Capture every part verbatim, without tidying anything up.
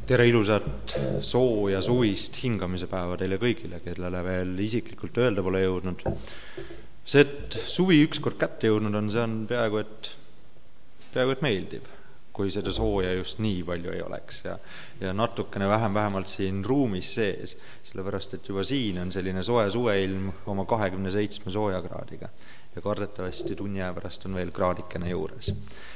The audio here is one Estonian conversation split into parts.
Tere ilusat soo- ja suvist hingamise päeva teile kõigile, kellele veel isiklikult öelda pole jõudnud. See, et suvi ükskord kätte jõudnud on, see on peaaegu et, peaaegu et meeldiv, kui seda sooja just nii palju ei oleks ja, ja natukene vähem vähemalt siin ruumis sees, sellepärast et juba siin on selline soe suveilm oma kahekümne seitsme soojakraadiga ja kardetavasti tunni aja pärast on veel kraadikene juures.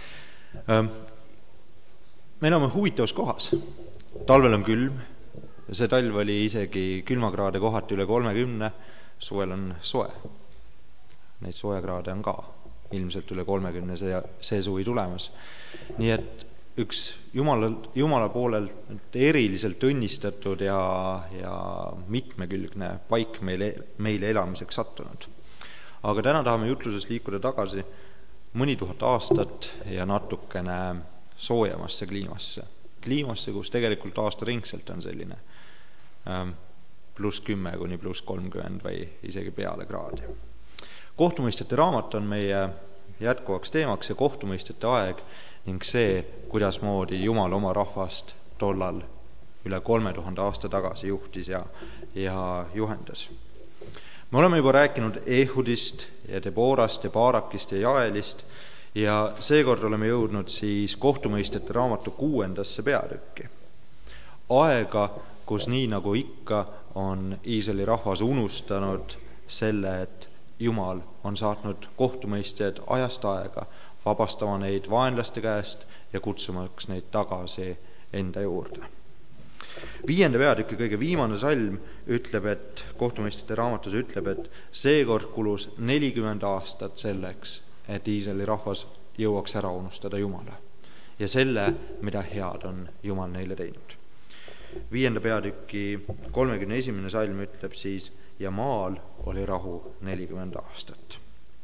Me oleme huvitavas kohas. Talvel on külm, see talv oli isegi külmakraade kohati üle kolmekümne, suvel on soe. Neid soojakraade on ka ilmselt üle kolmekümne see, see suvi tulemas. Nii et üks Jumala, Jumala poolelt eriliselt õnnistatud ja, ja mitmekülgne paik meile, meile elamiseks sattunud. Aga täna tahame jutluses liikuda tagasi mõni tuhat aastat ja natukene soojemasse kliimasse. Kliimasse, kus tegelikult aastaringselt on selline pluss kümme kuni pluss kolmkümmend või isegi peale kraadi. Kohtumõistjate raamat on meie jätkuvaks teemaks ja kohtumõistjate aeg ning see, kuidas moodi Jumal oma rahvast tollal üle kolme tuhande aasta tagasi juhtis ja, ja juhendas. Me oleme juba rääkinud Ehudist ja Deborast ja Baarakist ja Jaelist ja seekord oleme jõudnud siis kohtumõistjate raamatu kuuendasse peatükki. Aega, kus nii nagu ikka on Iisraeli rahvas unustanud selle, et Jumal on saatnud kohtumõistjad ajast aega, vabastama neid vaenlaste käest ja kutsumaks neid tagasi enda juurde. Viienda peatüki kõige viimane salm ütleb, et kohtumõistjate raamatus ütleb, et seekord kulus nelikümmend aastat selleks, et Iisraeli rahvas jõuaks ära unustada Jumala ja selle, mida head on Jumal neile teinud. Viienda peatüki kolmekümne esimene salm ütleb siis, ja maal oli rahu nelikümmend aastat.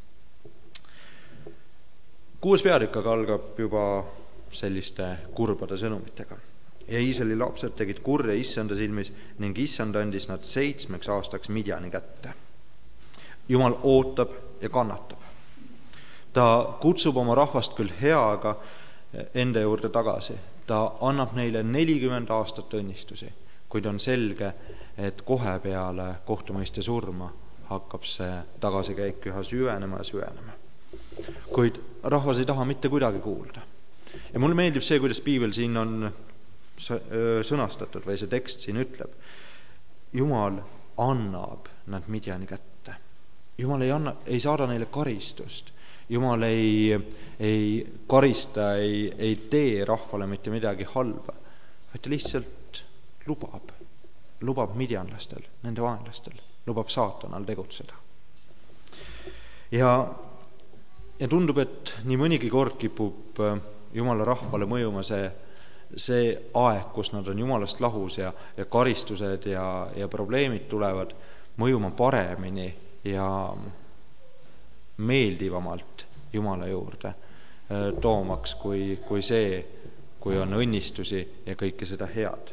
Kuues peatükk aga algab juba selliste kurbade sõnumitega. Ja Iisraeli lapsed tegid kurja issanda silmis ning issand andis nad seitsmeks aastaks Midjani kätte. Jumal ootab ja kannatab. Ta kutsub oma rahvast küll heaga enda juurde tagasi. Ta annab neile nelikümmend aastat õnnistusi, kuid on selge, et kohe peale kohtumõistja surma hakkab see tagasikäik üha süvenema ja süvenema. Kuid rahvas ei taha mitte kuidagi kuulda. Ja mulle meeldib see, kuidas piibel siin on sõnastatud või see tekst siin ütleb. Jumal annab nad Midjani kätte. Jumal ei, anna, ei saada neile karistust. Jumal ei, ei karista, ei, ei tee rahvale mitte midagi halba, vaid ta lihtsalt lubab, lubab midjanlastel, nende vaenlastel, lubab saatanal tegutseda. Ja, ja tundub, et nii mõnigi kord kipub Jumala rahvale mõjuma see, see aeg, kus nad on Jumalast lahus ja, ja karistused ja, ja probleemid tulevad mõjuma paremini ja meeldivamalt Jumala juurde toomaks kui, kui see, kui on õnnistusi ja kõike seda head.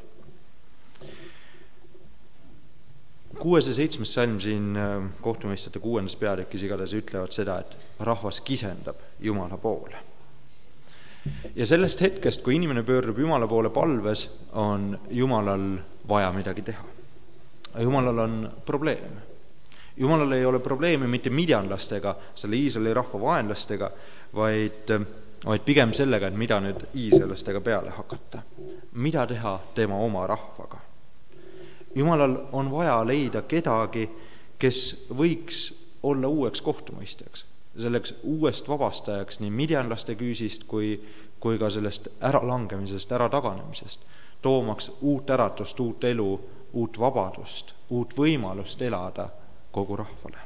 Kuues ja seitsmes salm siin kohtumõistjate kuuendas peatükis igatahes ütlevad seda, et rahvas kisendab Jumala poole. Ja sellest hetkest, kui inimene pöördub Jumala poole palves, on Jumalal vaja midagi teha. Jumalal on probleem. Jumalal ei ole probleemi mitte midjanlastega, selle Iisraeli rahva vaenlastega, vaid, vaid pigem sellega, et mida nüüd iisraelastega peale hakata. Mida teha tema oma rahvaga. Jumalal on vaja leida kedagi, kes võiks olla uueks kohtumõistjaks, selleks uuest vabastajaks nii midjanlaste küüsist kui, kui ka sellest äralangemisest, ärataganemisest, toomaks uut äratust, uut elu, uut vabadust, uut võimalust elada kogu rahvale.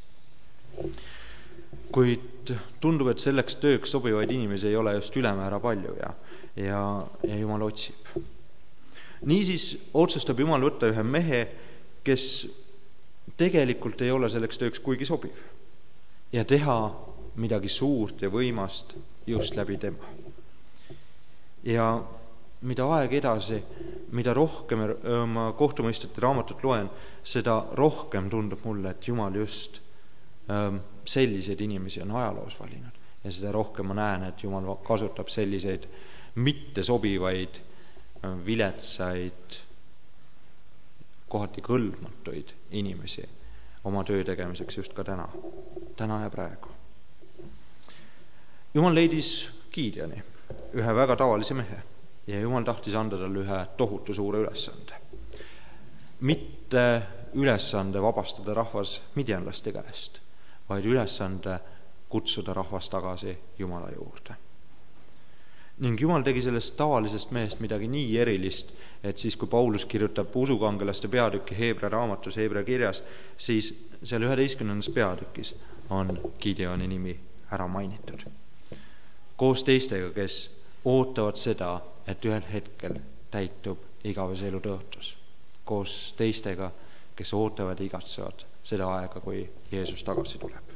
Kuid tundub, et selleks tööks sobivaid inimesi ei ole just ülemäära palju ja, ja, ja Jumal otsib. Niisiis otsustab Jumal võtta ühe mehe, kes tegelikult ei ole selleks tööks kuigi sobiv ja teha midagi suurt ja võimast just läbi tema. Ja mida aeg edasi, mida rohkem ma kohtumõistjate raamatut loen, seda rohkem tundub mulle, et Jumal just selliseid inimesi on ajaloos valinud ja seda rohkem ma näen, et Jumal kasutab selliseid mitte sobivaid viletsaid, kohati kõlbmatuid inimesi oma töö tegemiseks just ka täna, täna ja praegu. Jumal leidis Gideoni, ühe väga tavalise mehe, ja Jumal tahtis anda talle ühe tohutu suure ülesande. Mitte ülesande vabastada rahvas midjanlaste käest, vaid ülesande kutsuda rahvas tagasi Jumala juurde. Ning Jumal tegi sellest tavalisest mehest midagi nii erilist, et siis, kui Paulus kirjutab usukangelaste peatükki Heebrea raamatus, Heebrea kirjas, siis seal üheteistkümnendas peatükis on Gideoni nimi ära mainitud. Koos teistega, kes ootavad seda, et ühel hetkel täitub igavese elu tõotus. Koos teistega, kes ootavad ja igatsevad seda aega, kui Jeesus tagasi tuleb.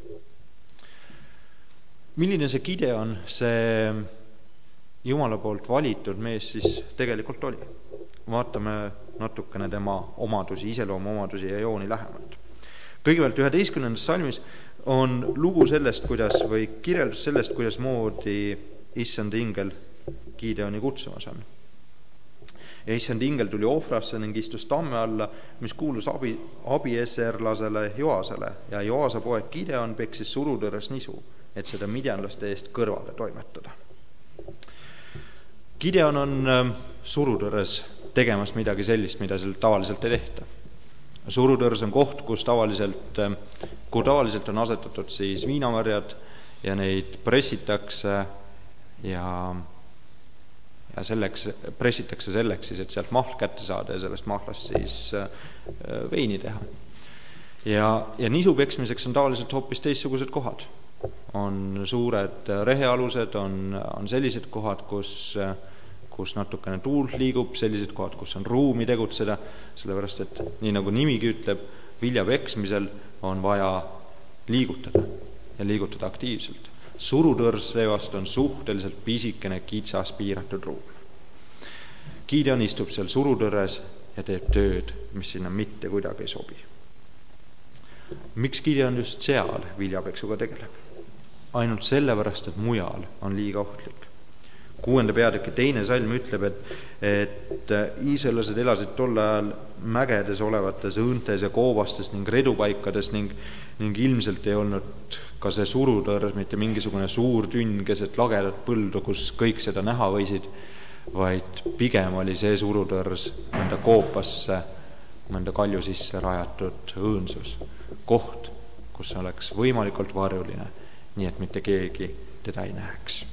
Milline see Gideon, see Jumala poolt valitud mees siis tegelikult oli? Vaatame natukene tema omadusi, iseloomu omadusi ja jooni lähemalt. Kõigepealt üheteistkümnendas salmis on lugu sellest, kuidas, või kirjeldus sellest, kuidas moodi issand ingel Gideoni kutsumas on. Ja issand ingel tuli Ofrasse ning istus tamme alla, mis kuulus abi, abieserlasele Joasele, ja Joasa poeg Gideon peksis surutõrres nisu, et seda midjanlaste eest kõrvale toimetada. Gideon on surutõrres tegemas midagi sellist, mida seal tavaliselt ei tehta. Surutõrres on koht, kus tavaliselt, kuhu tavaliselt on asetatud siis viinamarjad ja neid pressitakse ja, ja selleks, pressitakse selleks, siis, et sealt mahl kätte saada ja sellest mahlast siis veini teha. Ja, ja nisu peksmiseks on tavaliselt hoopis teistsugused kohad. On suured rehealused, on, on sellised kohad, kus kus natukene tuul liigub, sellised kohad, kus on ruumi tegutseda, sellepärast, et nii nagu nimigi ütleb, vilja peksmisel on vaja liigutada ja liigutada aktiivselt. Surutõrs seevast on suhteliselt pisikene, kitsas, piiratud ruum. Gideon istub seal surutõrres ja teeb tööd, mis sinna mitte kuidagi ei sobi. Miks Gideon just seal viljapeksuga tegeleb? Ainult sellepärast, et mujal on liiga ohtlik. Kuuenda peatüki teine salm ütleb, et, et iisraellased elasid tol ajal mägedes olevates õõntes ja koobastes ning redupaikades ning, ning ilmselt ei olnud ka see surutõrs mitte mingisugune suur tünn keset lagedat põldu, kus kõik seda näha võisid, vaid pigem oli see surutõrs mõnda koopasse, mõnda kalju sisse rajatud õõnsus. Koht, kus oleks võimalikult varjuline, nii et mitte keegi teda ei näeks.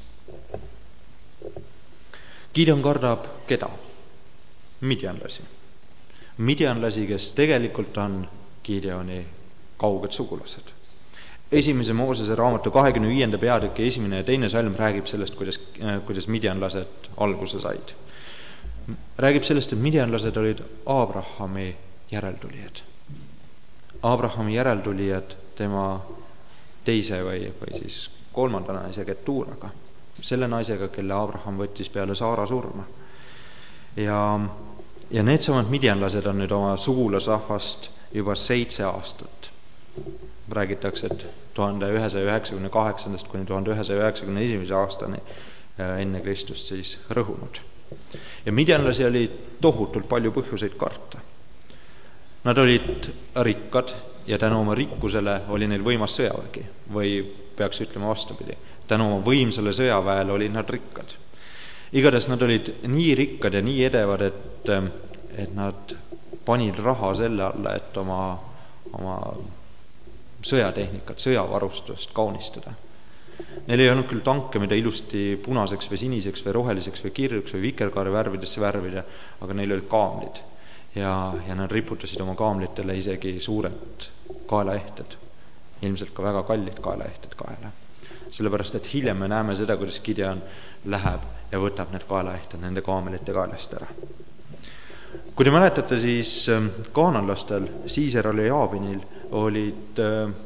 Gideon kardab keda? Midjanlasi. Midjanlasi, kes tegelikult on Gideoni kauged sugulased. Esimese Moosese raamatu kahekümne viienda peatüki esimene ja teine salm räägib sellest, kuidas, kuidas midjanlased alguse said. Räägib sellest, et midjanlased olid Abrahami järeltulijad. Abrahami järeltulijad tema teise või, või siis kolmanda naise Ketuuraga. Selle naisega, kelle Abraham võttis peale Saara surma. Ja, ja need samad midjanlased on nüüd oma sugulasrahvast juba seitse aastat. Räägitakse, et tuhande ühesaja üheksakümne kaheksandast kuni tuhande ühesaja üheksakümne esimese aastani enne Kristust siis rõhunud. Ja midjanlasi oli tohutult palju põhjuseid karta. Nad olid rikkad ja tänu oma rikkusele oli neil võimas sõjavägi, või peaks ütlema vastupidi. Tänu oma võimsale sõjaväele olid nad rikkad. Igatahes nad olid nii rikkad ja nii edevad, et, et nad panid raha selle alla, et oma, oma sõjatehnikat, sõjavarustust kaunistada. Neil ei olnud küll tanke, mida ilusti punaseks või siniseks või roheliseks või kirjuks või vikerkaare värvidesse värvida, aga neil olid kaamlid. Ja, ja nad riputasid oma kaamlitele isegi suured kaelaehted. Ilmselt ka väga kallid kaelaehted kaela. Sellepärast, et hiljem me näeme seda, kuidas Gideon läheb ja võtab need kaelaehted nende kaamelite kaelast ära. Kui te mäletate, siis kaananlastel, Siiseral ja Jaabinil olid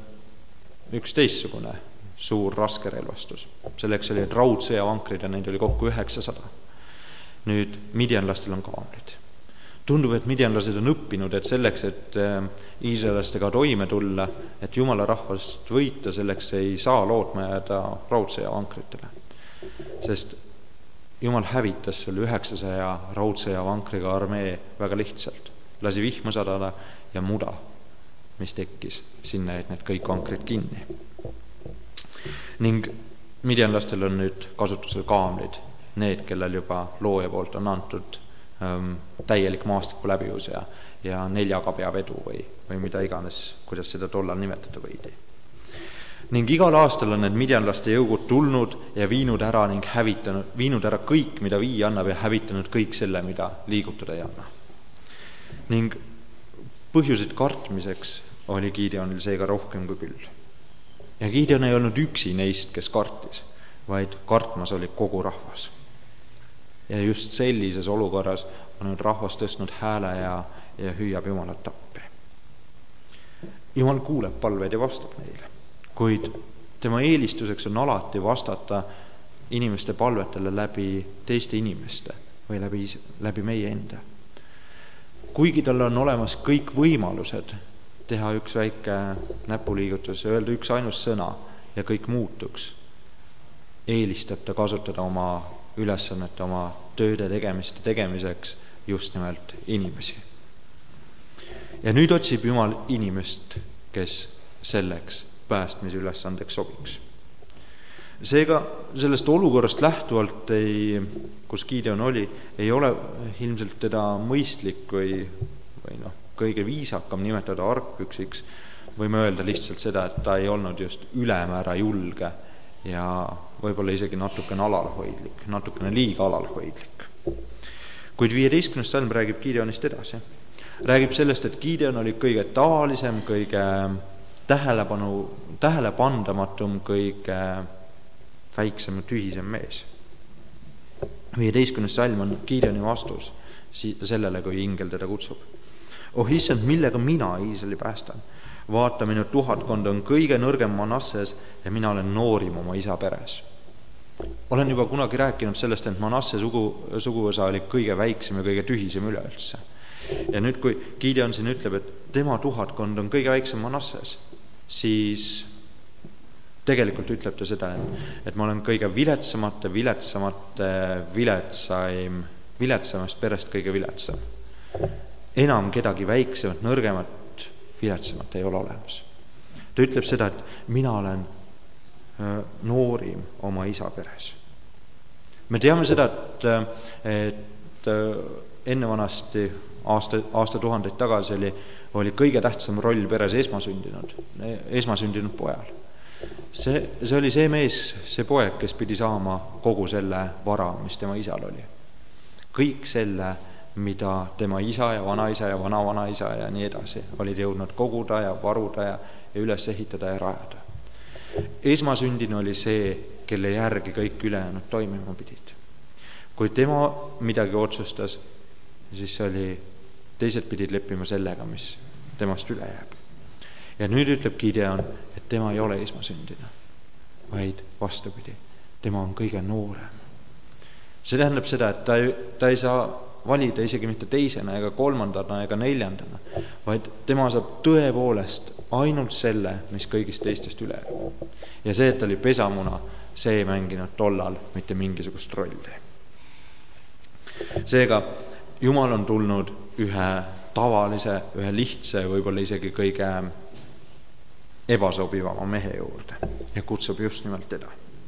üks teistsugune suur raske relvastus. Selleks olid raudsõjavankrid ja neid oli kokku üheksasada. Nüüd midjanlastel on kaamlid. Tundub, et midjanlased on õppinud, et selleks, et iisraelastega toime tulla, et Jumala rahvast võita, selleks ei saa lootma jääda raudsõjavankritele. Sest Jumal hävitas selle üheksasaja raudsõja vankriga armee väga lihtsalt. Lasi vihma sadada ja muda, mis tekkis sinna, et need kõik vankrid kinni. Ning midjanlastel on nüüd kasutusel kaamlid, need, kellel juba looja poolt on antud ähm, täielik maastiku läbius ja, ja neljakabe vedu või, või mida iganes, kuidas seda tollal nimetada võidi. Ning igal aastal on need midjanlaste jõugud tulnud ja viinud ära ning hävitanud, viinud ära kõik, mida vii annab ja hävitanud kõik selle, mida liigutada ei anna. Ning põhjuseid kartmiseks oli Gideonil seega rohkem kui küll. Ja Gideon ei olnud üksi neist, kes kartis, vaid kartmas oli kogu rahvas. Ja just sellises olukorras on nüüd rahvas tõstnud hääle ja, ja hüüab Jumalat appi. Jumal kuuleb palveid ja vastab neile, kuid tema eelistuseks on alati vastata inimeste palvetele läbi teiste inimeste või läbi, läbi meie enda. Kuigi tal on olemas kõik võimalused teha üks väike näpuliigutus ja öelda üks ainus sõna ja kõik muutuks, eelistab ta kasutada oma ülesannete, oma tööde tegemiste tegemiseks just nimelt inimesi. Ja nüüd otsib Jumal inimest, kes selleks päästmise ülesandeks sobiks. Seega sellest olukorrast lähtuvalt, ei, kus Gideon oli, ei ole ilmselt teda mõistlik või, või noh, kõige viisakam nimetada argpüksiks. Võime öelda lihtsalt seda, et ta ei olnud just ülemäära julge ja võib-olla isegi natukene alalhoidlik, natukene liiga alalhoidlik. Kuid viieteistkümnes salm räägib Gideonist edasi. Räägib sellest, et Gideon oli kõige tavalisem, kõige tähelepanu, tähelepandamatum, kõige väiksem ja tühisem mees. viieteistkümnes salm on Gideoni vastus sellele, kui ingel teda kutsub. Oh issand, millega mina Iisraeli päästan? Vaata, minu tuhatkond on kõige nõrgem Manasses ja mina olen noorim oma isa peres. Olen juba kunagi rääkinud sellest, et Manasse sugu, suguosa oli kõige väiksem ja kõige tühisem üleüldse. Ja nüüd, kui Gideon siin ütleb, et tema tuhatkond on kõige väiksem Manasses, siis tegelikult ütleb ta seda, et, et ma olen kõige viletsamate, viletsamate, viletsaim, viletsamast perest kõige viletsam. Enam kedagi väiksemat, nõrgemat, viletsamat ei ole olemas. Ta ütleb seda, et mina olen noorim oma isa peres. Me teame seda, et, et enne vanasti aasta, aasta tuhandeid tagasi oli, oli kõige tähtsam roll peres esmasündinud, esmasündinud pojal. See, see oli see mees, see poeg, kes pidi saama kogu selle vara, mis tema isal oli. Kõik selle, mida tema isa ja vanaisa ja vana-vanaisa ja nii edasi olid jõudnud koguda ja varuda ja, ja üles ehitada ja rajada. Esmasündinu oli see, kelle järgi kõik ülejäänud toimima pidid. Kui tema midagi otsustas, siis oli, teised pidid leppima sellega, mis temast üle jääb. Ja nüüd ütleb Gideon, et tema ei ole esmasündinu, vaid vastupidi, tema on kõige noorem. See tähendab seda, et ta ei, ta ei saa valida isegi mitte teisena ega kolmandana ega neljandana, vaid tema saab tõepoolest ainult selle, mis kõigist teistest üle. Ja see, et ta oli pesamuna, see ei mänginud tollal mitte mingisugust rolli. Seega Jumal on tulnud ühe tavalise, ühe lihtsa, võib-olla isegi kõige ebasobivama mehe juurde ja kutsub just nimelt teda.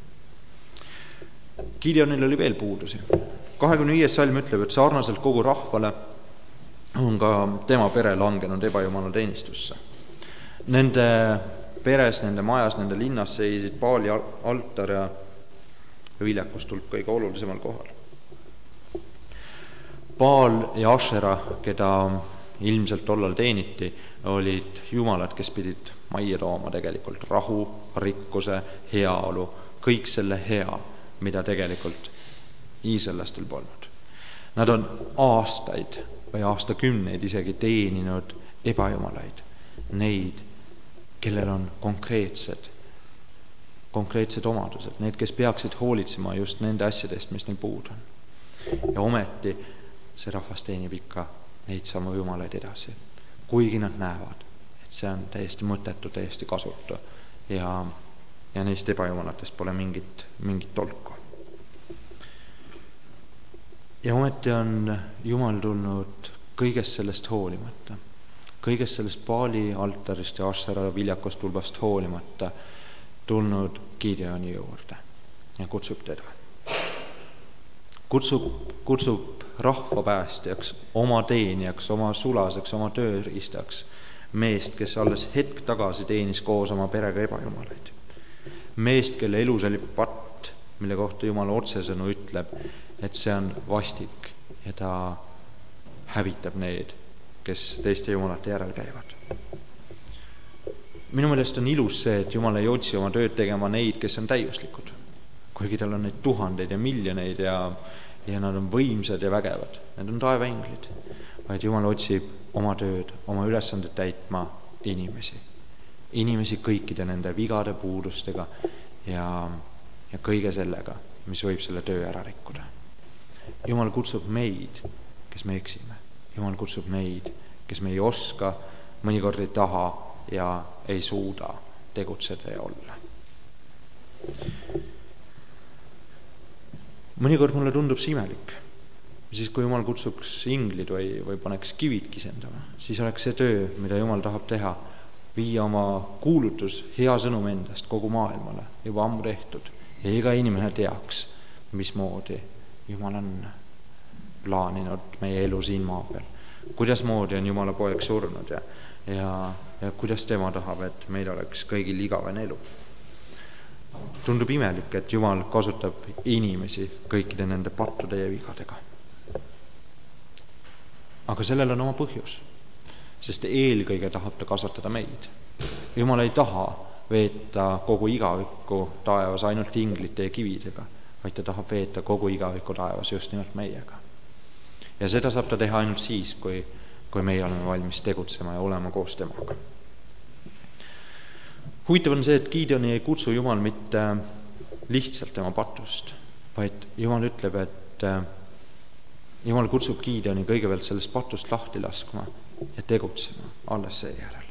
Gideonil oli veel puudusi. kahekümne viies salm ütleb, et sarnaselt kogu rahvale on ka tema pere langenud ebajumala teenistusse. Nende peres, nende majas, nende linnas seisid Baali altar ja viljakus tulb kõige olulisemal kohal. Baal ja Ashera, keda ilmselt tollal teeniti, olid jumalad, kes pidid majja tooma tegelikult rahu, rikkuse, heaolu, kõik selle hea, mida tegelikult iisraellastel polnud. Nad on aastaid või aastakümneid isegi teeninud ebajumalaid, neid, kellel on konkreetsed, konkreetsed omadused, need, kes peaksid hoolitsema just nende asjadest, mis neil puud on. Ja ometi see rahvas teenib ikka neid samu jumalaid edasi, kuigi nad näevad, et see on täiesti mõttetu, täiesti kasutu ja, ja neist ebajumalatest pole mingit, mingit tolku. Ja ometi on Jumal tulnud kõigest sellest hoolimata, kõigest sellest Baali altarist ja Ashera viljakost tulbast hoolimata tulnud Gideoni juurde ja kutsub teda. Kutsub, kutsub rahva päästjaks, oma teenijaks, oma sulaseks, oma tööriistaks meest, kes alles hetk tagasi teenis koos oma perega ebajumalaid. Meest, kelle elus oli patt, mille kohta Jumal otsesõnu ütleb, et see on vastik ja ta hävitab need, kes teiste jumalate järel käivad. Minu meelest on ilus see, et Jumal ei otsi oma tööd tegema neid, kes on täiuslikud, kuigi tal on neid tuhandeid ja miljoneid ja, ja nad on võimsad ja vägevad. Need on taevainglid, vaid Jumal otsib oma tööd, oma ülesanded täitma inimesi. Inimesi kõikide nende vigade puudustega ja, ja kõige sellega, mis võib selle töö ära rikkuda. Jumal kutsub meid, kes me eksime. Jumal kutsub meid, kes me ei oska, mõnikord ei taha ja ei suuda tegutseda ja olla. Mõnikord mulle tundub see imelik. Siis kui Jumal kutsuks inglid või, või paneks kivid kisendama, siis oleks see töö, mida Jumal tahab teha, viia oma kuulutus, hea sõnum endast kogu maailmale juba ammu tehtud ja iga inimene teaks, mismoodi Jumal on plaaninud meie elu siin maa peal. Kuidas moodi on Jumala poeg surnud ja, ja, ja kuidas tema tahab, et meil oleks kõigil igavene elu. Tundub imelik, et Jumal kasutab inimesi kõikide nende pattude ja vigadega. Aga sellel on oma põhjus, sest eelkõige tahab ta kasvatada meid. Jumal ei taha veeta kogu igavikku taevas ainult inglite ja kividega, vaid ta tahab veeta kogu igavikku taevas just nimelt meiega. Ja seda saab ta teha ainult siis, kui, kui meie oleme valmis tegutsema ja olema koos temaga. Huvitav on see, et Gideoni ei kutsu Jumal mitte lihtsalt tema patust, vaid Jumal ütleb, et Jumal kutsub Gideoni kõigepealt sellest patust lahti laskma ja tegutsema alles seejärel.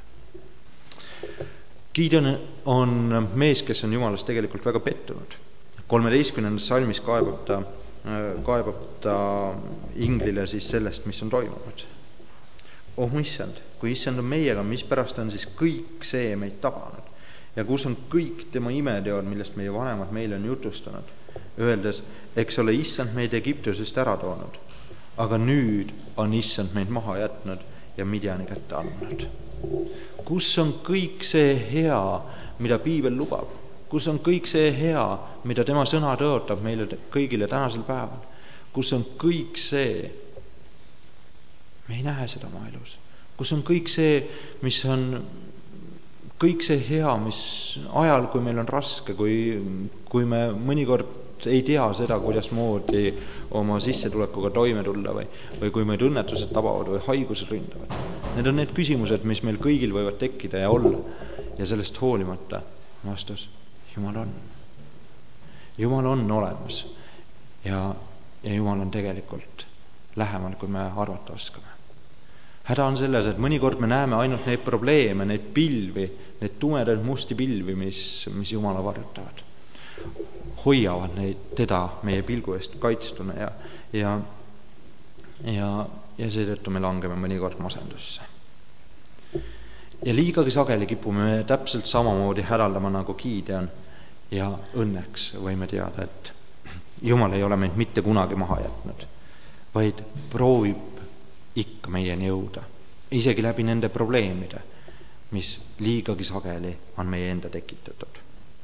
Gideon on mees, kes on Jumalast tegelikult väga pettunud. kolmeteistkümnendas salmis kaebab ta, kaebab ta inglile siis sellest, mis on toimunud. Oh mu issand, kui issand on meiega, mis pärast on siis kõik see meid tabanud ja kus on kõik tema imeteod, millest meie vanemad meile on jutustanud, öeldes, eks ole issand meid Egiptusest ära toonud, aga nüüd on issand meid maha jätnud ja Midjani kätte andnud. Kus on kõik see hea, mida piibel lubab? Kus on kõik see hea, mida tema sõna tõotab meile kõigile tänasel päeval? Kus on kõik see? Me ei näe seda oma elus. Kus on kõik see, mis on kõik see hea, mis ajal, kui meil on raske, kui, kui me mõnikord ei tea seda, kuidas moodi oma sissetulekuga toime tulla või, või kui meid õnnetused tabavad või haigused ründavad. Need on need küsimused, mis meil kõigil võivad tekkida ja olla. Ja sellest hoolimata vastus, Jumal on. Jumal on olemas ja, ja Jumal on tegelikult lähemal, kui me arvata oskame. Häda on selles, et mõnikord me näeme ainult neid probleeme, neid pilvi, neid tumedaid musti pilvi, mis, mis Jumala varjutavad. Hoiavad neid, teda meie pilgu eest kaitstuna ja, ja, ja, ja seetõttu me langeme mõnikord masendusse. Ja liigagi sageli kipume me täpselt samamoodi hädaldama nagu Gideon ja õnneks võime teada, et Jumal ei ole meid mitte kunagi maha jätnud, vaid proovib ikka meieni jõuda, isegi läbi nende probleemide, mis liigagi sageli on meie enda tekitatud.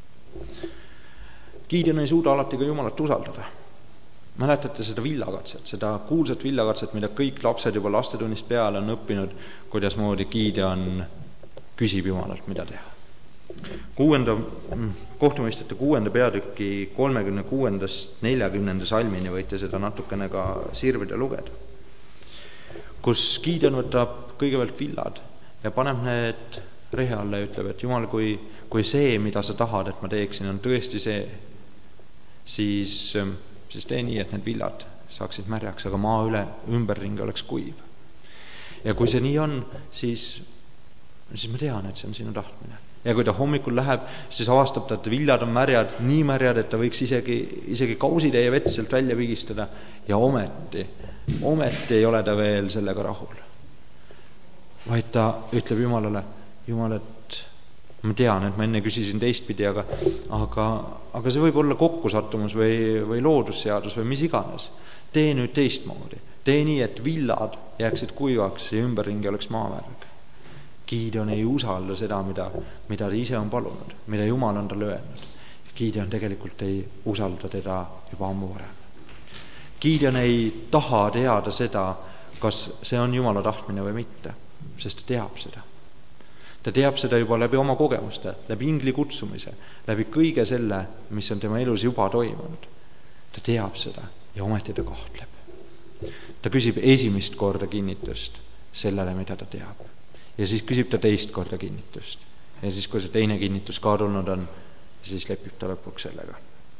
Gideon ei suuda alati ka Jumalat usaldada. Mäletate seda villakatset, seda kuulsat villakatset, mida kõik lapsed juba lastetunnist peale on õppinud, kuidas moodi Gideon küsib Jumalalt, mida teha. Kuuenda, kohtumõistjate kuuenda peatüki kolmekümne kuuendast neljakümnenda salmini võite seda natukene ka sirvida lugeda, kus Gideon võtab kõigepealt villad ja paneb need rehe alla ja ütleb, et Jumal, kui, kui see, mida sa tahad, et ma teeksin, on tõesti see, siis, siis tee nii, et need villad saaksid märjaks, aga maa üle ümberringi oleks kuiv. Ja kui see nii on, siis, siis ma tean, et see on sinu tahtmine. Ja kui ta hommikul läheb, siis avastab ta, et viljad on märjad, nii märjad, et ta võiks isegi, isegi kausitäie vett sealt välja vigistada. Ja ometi, ometi ei ole ta veel sellega rahul. Vaid ta ütleb Jumalale, Jumal, et ma tean, et ma enne küsisin teistpidi, aga, aga, aga see võib olla kokkusattumus või, või loodusseadus või mis iganes. Tee nüüd teistmoodi. Tee nii, et villad jääksid kuivaks ja ümberringi oleks maavärg. Gideon ei usalda seda, mida, mida ta ise on palunud, mida Jumal on talle öelnud. Gideon tegelikult ei usalda teda juba ammu varem. Gideon ei taha teada seda, kas see on Jumala tahtmine või mitte, sest ta teab seda. Ta teab seda juba läbi oma kogemuste, läbi ingli kutsumise, läbi kõige selle, mis on tema elus juba toimunud. Ta teab seda ja ometi ta kahtleb. Ta küsib esimest korda kinnitust sellele, mida ta teab. Ja siis küsib ta teist korda kinnitust. Ja siis, kui see teine kinnitus ka tulnud on, siis lepib ta lõpuks sellega.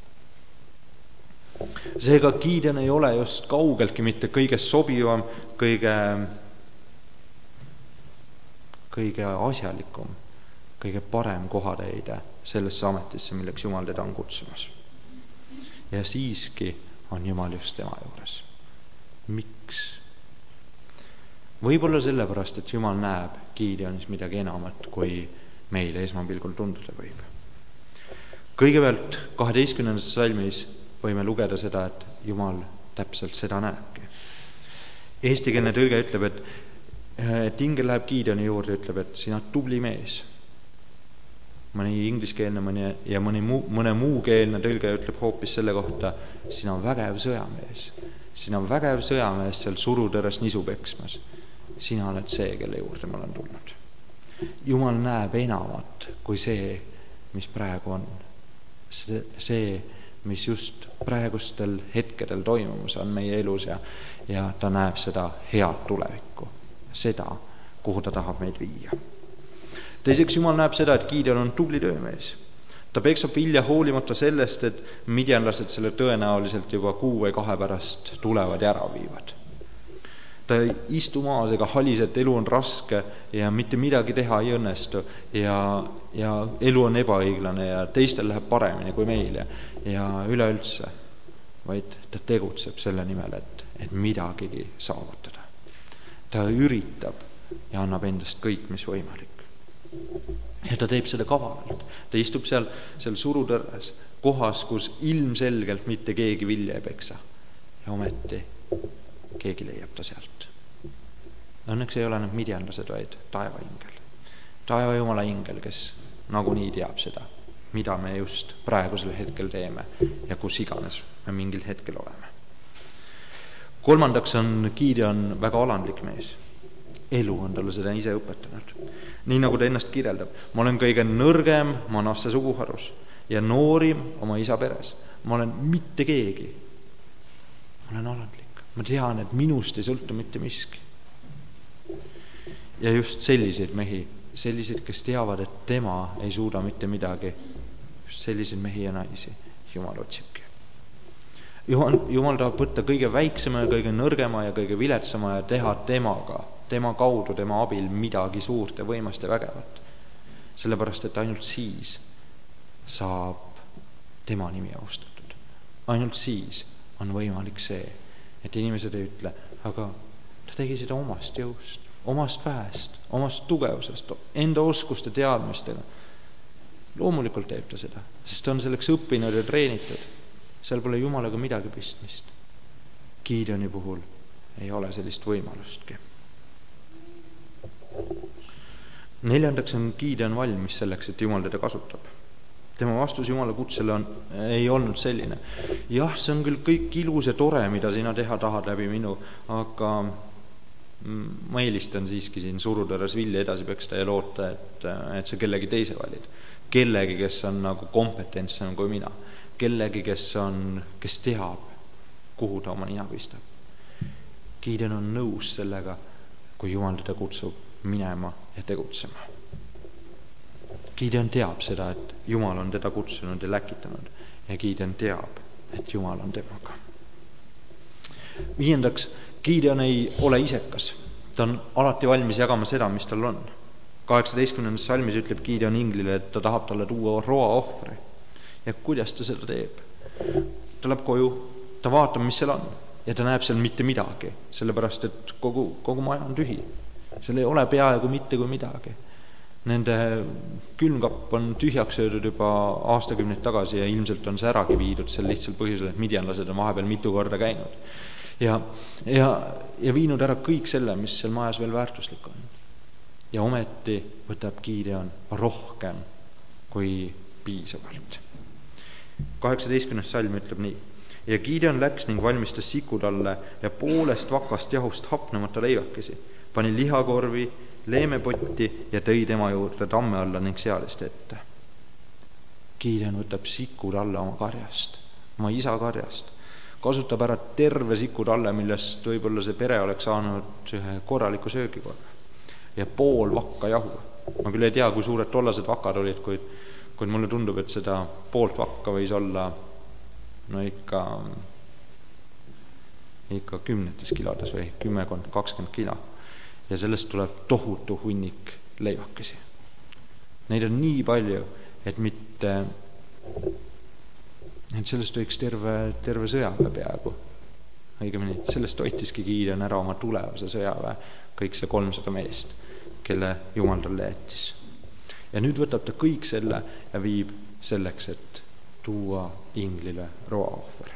Seega Gideon ei ole just kaugeltki mitte kõige sobivam, kõige, kõige asjalikum, kõige parem kohatäide sellesse ametisse, milleks Jumal teda on kutsumas. Ja siiski on Jumal just tema juures. Miks? Võib-olla sellepärast, et Jumal näeb Gideonis midagi enamat, kui meile esmapilgul tunduda võib. Kõigepealt kaheteistkümnendas salmis võime lugeda seda, et Jumal täpselt seda näebki. Eestikeelne tõlge ütleb, et, et ingel läheb Gideoni juurde ja ütleb, et sina tubli mees. Mõni ingliskeelne mõni, ja mõni muu, mõne muukeelne tõlge ütleb hoopis selle kohta, sina on vägev sõjamees. Sina on vägev sõjamees seal surutõres nisu peksmas. Sina oled see, kelle juurde ma olen tulnud. Jumal näeb enamat kui see, mis praegu on. See, see, mis just praegustel hetkedel toimumus on meie elus ja, ja ta näeb seda head tulevikku, seda, kuhu ta tahab meid viia. Teiseks, Jumal näeb seda, et Gideon on tubli töömees. Ta peksab vilja hoolimata sellest, et midjanlased selle tõenäoliselt juba kuu või kahe pärast tulevad ja ära viivad. Ta ei istu maas ega halise, et elu on raske ja mitte midagi teha ei õnnestu ja, ja elu on ebaõiglane ja teistel läheb paremini kui meil ja, ja üleüldse, vaid ta tegutseb selle nimel, et, et midagigi saavutada. Ta üritab ja annab endast kõik, mis võimalik. Ja ta teeb seda kavalalt. Ta istub seal, seal surutõrres, kohas, kus ilmselgelt mitte keegi vilja ei peksa. Ja ometi keegi leiab ta sealt. Õnneks ei ole need midjanlased, vaid taeva ingel. Taeva Jumala ingel, kes nagunii teab seda, mida me just praegusel hetkel teeme ja kus iganes me mingil hetkel oleme. Kolmandaks on Gideon väga alandlik mees. Elu on talle seda ise õpetanud. Nii nagu ta ennast kirjeldab. Ma olen kõige nõrgem Manasse suguharus ja noorim oma isa peres. Ma olen mitte keegi. Ma olen alandlik. Ma tean, et minust ei sõltu mitte miski. Ja just selliseid mehi, selliseid, kes teavad, et tema ei suuda mitte midagi, just selliseid mehi ja naisi Jumal otsibki. Jumal, Jumal tahab võtta kõige väiksema ja kõige nõrgema ja kõige viletsama ja teha temaga, tema kaudu, tema abil midagi suurt ja võimast ja vägevat. Sellepärast, et ainult siis saab tema nimi austatud. Ainult siis on võimalik see, et inimesed ei ütle, aga ta tegi seda omast jõust, omast väest, omast tugevusest, enda oskuste teadmistega. Loomulikult teeb ta seda, sest ta on selleks õppinud ja treenitud. Seal pole Jumalaga midagi pistmist. Gideoni puhul ei ole sellist võimalustki. Neljandaks on Gideon valmis selleks, et Jumal teda kasutab. Tema vastus Jumala kutsele on, ei olnud selline. Jah, see on küll kõik ilus ja tore, mida sina teha tahad läbi minu, aga ma eelistan siiski siin surutõrres vilja edasi peksta ja loota, et, et sa kellegi teise valid. Kellegi, kes on nagu kompetentsem kui mina. Kellegi, kes, on, kes teab, kuhu ta oma nina pistab. Gideon on nõus sellega, kui Jumal teda kutsub minema ja tegutsema. Gideon teab seda, et Jumal on teda kutsunud ja läkitanud ja Gideon teab, et Jumal on temaga. Viiendaks, Gideon ei ole isekas. Ta on alati valmis jagama seda, mis tal on. kaheksateistkümnendas salmis ütleb Gideon inglile, et ta tahab talle tuua roa ohvri. Ja kuidas ta seda teeb? Ta läheb koju, ta vaatab, mis seal on ja ta näeb seal mitte midagi, sellepärast et kogu, kogu maja on tühi. Seal ei ole peaaegu mitte kui midagi. Nende külmkapp on tühjaks söödud juba aastakümneid tagasi ja ilmselt on see äragi viidud seal lihtsalt põhjusel, et midjanlased on vahepeal mitu korda käinud. Ja, ja, ja viinud ära kõik selle, mis seal majas veel väärtuslik on. Ja ometi võtab Gideon rohkem kui piisavalt. kaheksateistkümnes salm ütleb nii. Ja Gideon läks ning valmistas sikutalle ja poolest vakast jahust hapnemata leivakesi, pani lihakorvi, leemepotti ja tõi tema juurde tamme alla ning sealiste ette. Gideon võtab sikutalle oma karjast, oma isa karjast, kasutab ära terve sikutalle, millest võib-olla see pere oleks saanud ühe korraliku söögikorra ja pool vakka jahu. Ma küll ei tea, kui suured tollased vakad olid, kuid, kuid mulle tundub, et seda poolt vakka võis olla no ikka, ikka kümnetes kilodes või kümmekond, kakskümmend kilo. Ja sellest tuleb tohutu hunnik leivakesi. Neid on nii palju, et mitte, et sellest võiks terve, terve sõjaväe peaaegu. Õigemini, sellest hoitiski Gideon ära oma tulevase sõjaväe, kõik see kolmsada meest, kelle Jumal talle jättis. Ja nüüd võtab ta kõik selle ja viib selleks, et tuua inglile roaohver.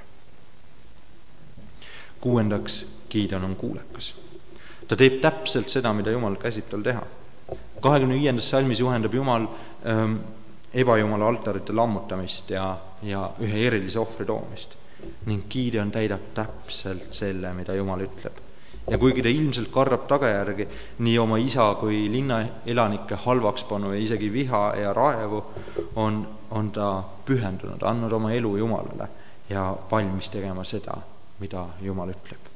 Kuuendaks, Gideon on kuulekas. Ta teeb täpselt seda, mida Jumal käsib tal teha. kahekümne viiendas salmis juhendab Jumal ähm, ebajumala altarite lammutamist ja, ja ühe erilise ohvri toomist. Ning Gideon täidab täpselt selle, mida Jumal ütleb. Ja kuigi ta ilmselt karrab tagajärgi nii oma isa kui linna elanike halvakspanu ja isegi viha ja raevu, on, on ta pühendunud, andnud oma elu Jumalale ja valmis tegema seda, mida Jumal ütleb.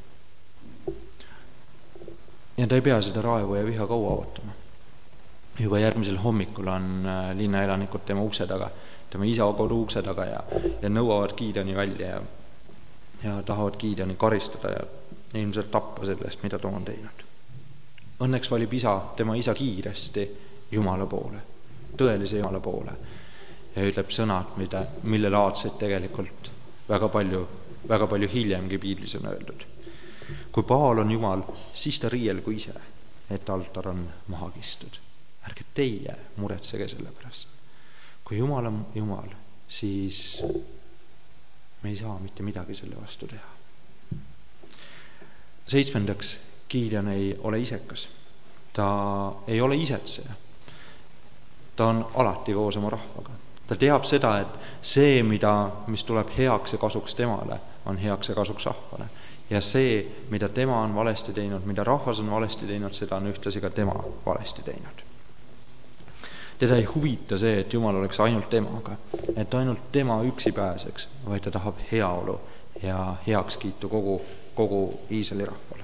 Ja ta ei pea seda raevu ja viha kaua ootama. Juba järgmisel hommikul on linna elanikud tema ukse taga, tema isa kodu ukse taga ja, ja nõuavad Gideoni välja ja, ja tahavad Gideoni karistada ja ilmselt tappa sellest, mida ta on teinud. Õnneks valib isa, tema isa kiiresti Jumala poole, tõelise Jumala poole ja ütleb sõnad, mida, mille laadseid tegelikult väga palju, väga palju hiljemgi piiblis on öeldud. Kui Baal on Jumal, siis ta riielgu ise, et altar on maha kistud. Ärge teie muretsege selle pärast. Kui Jumal on Jumal, siis me ei saa mitte midagi selle vastu teha. Seitsmendaks, Gideon ei ole isekas. Ta ei ole isetseja. Ta on alati koos oma rahvaga. Ta teab seda, et see, mida, mis tuleb heaks ja kasuks temale, on heaks ja kasuks rahvale. Ja see, mida tema on valesti teinud, mida rahvas on valesti teinud, seda on ühtlasi ka tema valesti teinud. Teda ei huvita see, et Jumal oleks ainult temaga, et ainult tema üksi pääseks, vaid ta tahab heaolu ja heakskiitu kogu, kogu Iisraeli rahvale.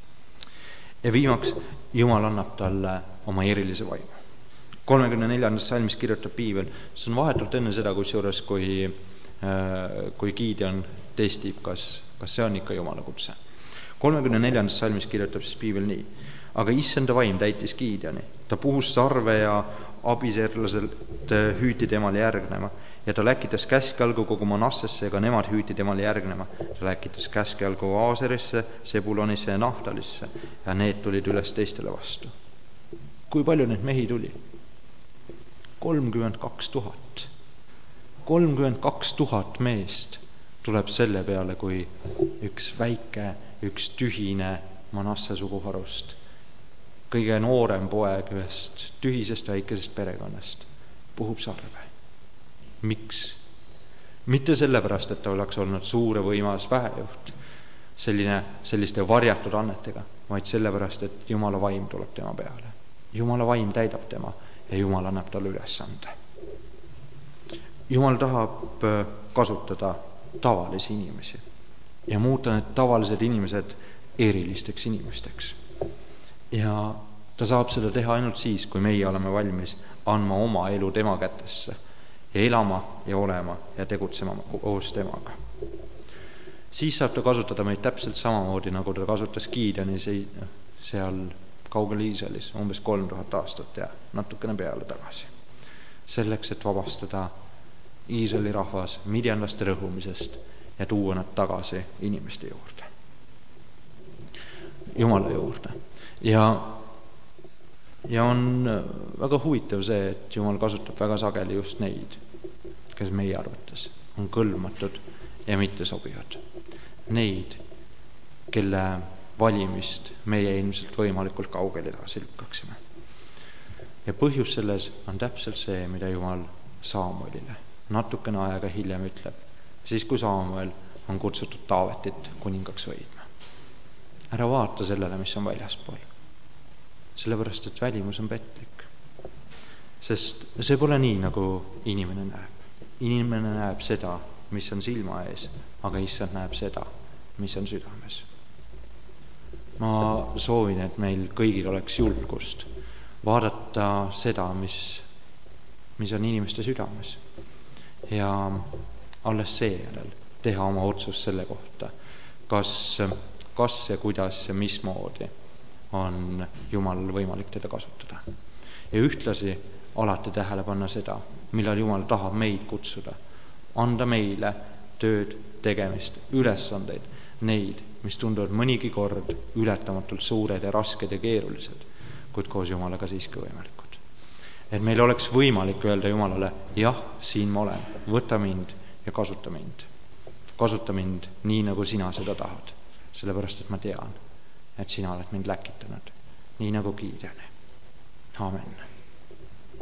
Ja viimaks, Jumal annab talle oma erilise vaimu. kolmekümne neljandas salmis kirjutab piibel, see on vahetult enne seda, kusjuures, kui, kui Gideon testib, kas, kas see on ikka Jumala kutse. kolmekümne neljandas salmis kirjutab siis piibel nii. Aga issanda vaim täitis Gideoni. Ta puhus sarve ja abiserlaselt hüüti temal järgnema ja ta läkitas käskjalgu kogu Manassesse ja ka nemad hüüti temal järgnema. Ta läkitas käskjalgu Aaserisse, Sebulonisse ja Naftalisse ja need tulid üles teistele vastu. Kui palju neid mehi tuli? kolmkümmend kaks tuhat. kolmkümmend kaks tuhat meest tuleb selle peale, kui üks väike, üks tühine Manasse suguharust, kõige noorem poeg ühest tühisest väikesest perekonnast puhub sarve. Miks? Mitte sellepärast, et ta oleks olnud suure võimas väejuht, selline, selliste varjatud annetega, vaid sellepärast, et Jumala vaim tuleb tema peale. Jumala vaim täidab tema ja Jumal annab talle ülesande. Jumal tahab kasutada tavalisi inimesi ja muuta need tavalised inimesed erilisteks inimesteks. Ja ta saab seda teha ainult siis, kui meie oleme valmis andma oma elu tema kätesse ja elama ja olema ja tegutsema koos temaga. Siis saab ta kasutada meid täpselt samamoodi, nagu ta kasutas Gideoni seal kaugel Iisraelis, umbes kolm tuhat aastat ja natukene peale tagasi. Selleks, et vabastada Iisraeli rahvas midjanlaste rõhumisest ja tuua nad tagasi inimeste juurde. Jumala juurde. Ja, ja on väga huvitav see, et Jumal kasutab väga sageli just neid, kes meie arvates on kõlmatud ja mitte sobivad. Neid, kelle valimist meie ilmselt võimalikult kaugel edasi lükkaksime. Ja põhjus selles on täpselt see, mida Jumal Saamuelile natukene aega hiljem ütleb, siis kui Saamuel on kutsutud Taavetit kuningaks võidma. Ära vaata sellele, mis on väljaspool. Sellepärast, et välimus on petlik. Sest see pole nii, nagu inimene näeb. Inimene näeb seda, mis on silma ees, aga Issand näeb seda, mis on südames. Ma soovin, et meil kõigil oleks julgust vaadata seda, mis, mis on inimeste südames. Ja alles seejärel teha oma otsus selle kohta, kas, kas ja kuidas ja mismoodi on Jumalal võimalik teda kasutada. Ja ühtlasi alati tähele panna seda, millal Jumal tahab meid kutsuda, anda meile tööd, tegemist, ülesandeid, neid, mis tunduvad mõnigi kord ületamatult suured ja rasked ja keerulised, kuid koos Jumalaga siiski võimalikud. Et meil oleks võimalik öelda Jumalale, jah, siin ma olen, võta mind ja kasuta mind. Kasuta mind nii, nagu sina seda tahad, sellepärast, et ma tean, et sina oled mind läkitanud, nii nagu Gideoni. Amen.